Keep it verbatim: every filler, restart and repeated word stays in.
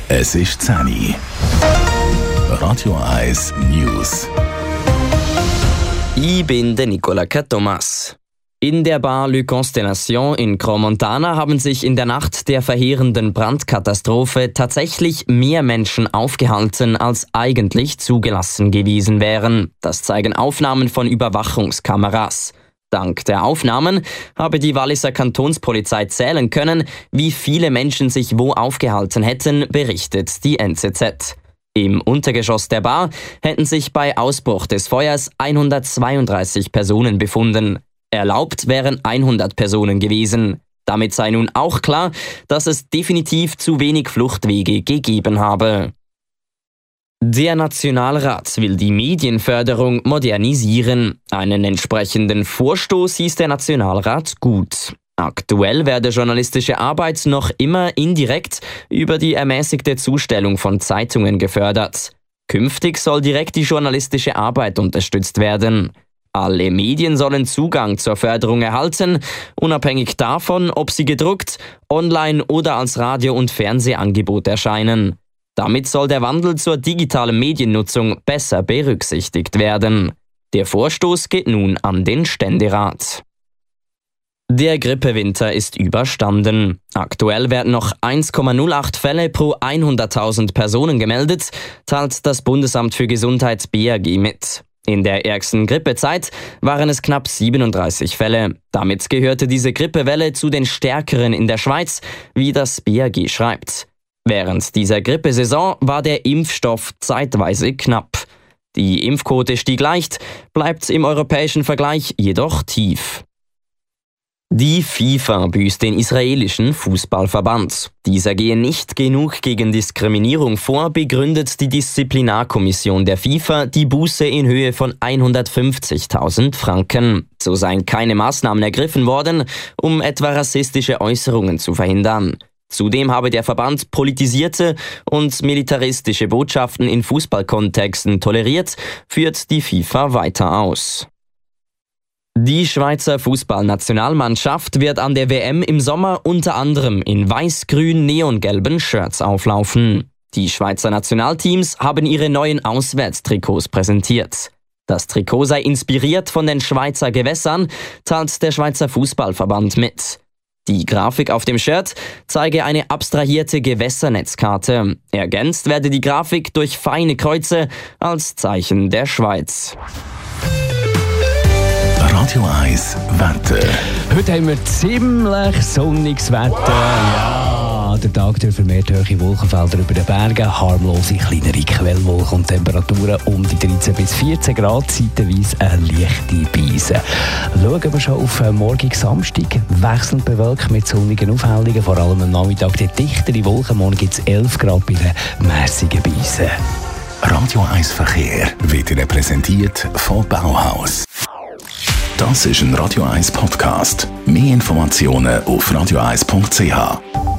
Es ist zehn Uhr. Radio eins News. Ich bin der Nicolas Thomas. In der Bar Le Constellation in Crans-Montana haben sich in der Nacht der verheerenden Brandkatastrophe tatsächlich mehr Menschen aufgehalten, als eigentlich zugelassen gewesen wären. Das zeigen Aufnahmen von Überwachungskameras. Dank der Aufnahmen habe die Walliser Kantonspolizei zählen können, wie viele Menschen sich wo aufgehalten hätten, berichtet die N Z Z. Im Untergeschoss der Bar hätten sich bei Ausbruch des Feuers hundertzweiunddreißig Personen befunden. Erlaubt wären hundert Personen gewesen. Damit sei nun auch klar, dass es definitiv zu wenig Fluchtwege gegeben habe. Der Nationalrat will die Medienförderung modernisieren. Einen entsprechenden Vorstoß hieß der Nationalrat gut. Aktuell werde journalistische Arbeit noch immer indirekt über die ermäßigte Zustellung von Zeitungen gefördert. Künftig soll direkt die journalistische Arbeit unterstützt werden. Alle Medien sollen Zugang zur Förderung erhalten, unabhängig davon, ob sie gedruckt, online oder als Radio- und Fernsehangebot erscheinen. Damit soll der Wandel zur digitalen Mediennutzung besser berücksichtigt werden. Der Vorstoß geht nun an den Ständerat. Der Grippewinter ist überstanden. Aktuell werden noch eins Komma null acht Fälle pro hunderttausend Personen gemeldet, teilt das Bundesamt für Gesundheit B A G mit. In der ärgsten Grippezeit waren es knapp siebenunddreißig Fälle. Damit gehörte diese Grippewelle zu den stärkeren in der Schweiz, wie das B A G schreibt. Während dieser Grippesaison war der Impfstoff zeitweise knapp. Die Impfquote stieg leicht, bleibt im europäischen Vergleich jedoch tief. Die FIFA büßt den israelischen Fußballverband. Dieser gehe nicht genug gegen Diskriminierung vor, begründet die Disziplinarkommission der FIFA die Buße in Höhe von hundertfünfzigtausend Franken. So seien keine Maßnahmen ergriffen worden, um etwa rassistische Äußerungen zu verhindern. Zudem habe der Verband politisierte und militaristische Botschaften in Fußballkontexten toleriert, führt die FIFA weiter aus. Die Schweizer Fußballnationalmannschaft wird an der W M im Sommer unter anderem in weiß-grün-neongelben Shirts auflaufen. Die Schweizer Nationalteams haben ihre neuen Auswärtstrikots präsentiert. Das Trikot sei inspiriert von den Schweizer Gewässern, teilt der Schweizer Fußballverband mit. Die Grafik auf dem Shirt zeige eine abstrahierte Gewässernetzkarte. Ergänzt werde die Grafik durch feine Kreuze als Zeichen der Schweiz. Radio eins Wetter. Heute haben wir ziemlich sonniges Wetter. Ja, der Tag durch vermehrt hohe Wolkenfelder über den Bergen, harmlose kleinere Quellwolken und Temperaturen um die dreizehn bis vierzehn Grad, zeitweise eine leichte Beise. Schauen wir schon auf morgen Samstag, wechselnd bewölkt mit sonnigen Aufhellungen, vor allem am Nachmittag die dichtere Wolken, morgen gibt es elf Grad bei der mässigen Beise. Radio eins Verkehr wird Ihnen präsentiert von Bauhaus. Das ist ein Radio eins Podcast. Mehr Informationen auf radio eins punkt c h.